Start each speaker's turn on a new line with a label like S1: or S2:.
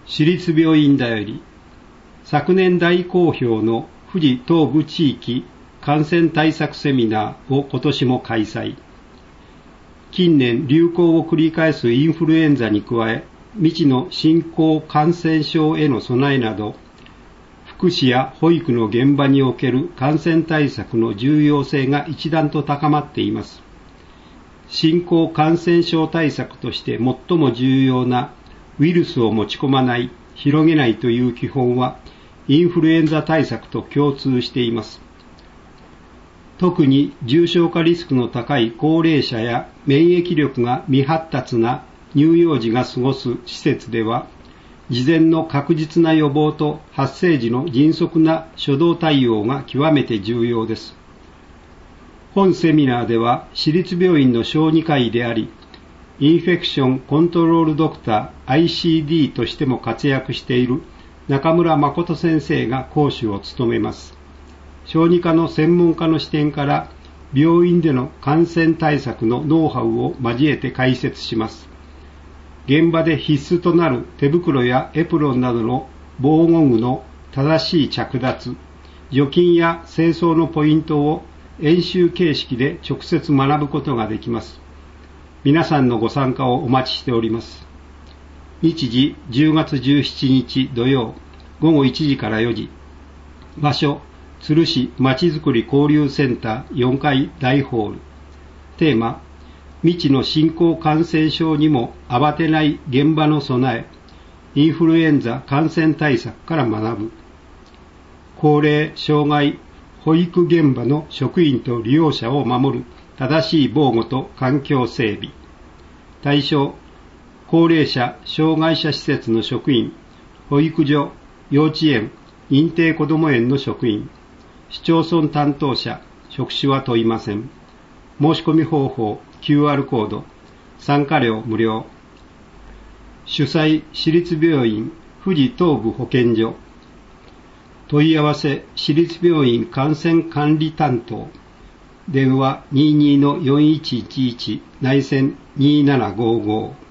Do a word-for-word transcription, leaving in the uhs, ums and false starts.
S1: 市立病院だより、昨年大好評の富士東部地域感染対策セミナーを今年も開催。近年流行を繰り返すインフルエンザに加え、未知の新興感染症への備えなど、福祉や保育の現場における感染対策の重要性が一段と高まっています。新興感染症対策として最も重要なウイルスを持ち込まない、広げないという基本はインフルエンザ対策と共通しています。特に重症化リスクの高い高齢者や免疫力が未発達な乳幼児が過ごす施設では、事前の確実な予防と発生時の迅速な初動対応が極めて重要です。本セミナーでは、市立病院の小児科医であり、インフェクションコントロールドクター アイシーディー としても活躍している中村誠先生が講師を務めます。小児科の専門家の視点から病院での感染対策のノウハウを交えて解説します。現場で必須となる手袋やエプロンなどの防護具の正しい着脱、除菌や清掃のポイントを演習形式で直接学ぶことができます。皆さんのご参加をお待ちしております。日時じゅうがつじゅうしちにち土曜ごごいちじからよじ、場所鶴市まちづくり交流センターよんかい大ホール。テーマ、未知の新興感染症にも慌てない現場の備え、インフルエンザ感染対策から学ぶ。高齢、障害、保育現場の職員と利用者を守る正しい防護と環境整備。対象、高齢者、障害者施設の職員、保育所、幼稚園、認定こども園の職員、市町村担当者、職種は問いません。申し込み方法、キューアール コード、参加料無料。主催、市立病院、富士東部保健所。問い合わせ、市立病院感染管理担当。電話 にじゅうにのよんいちいちいち、内線にーななごーごー。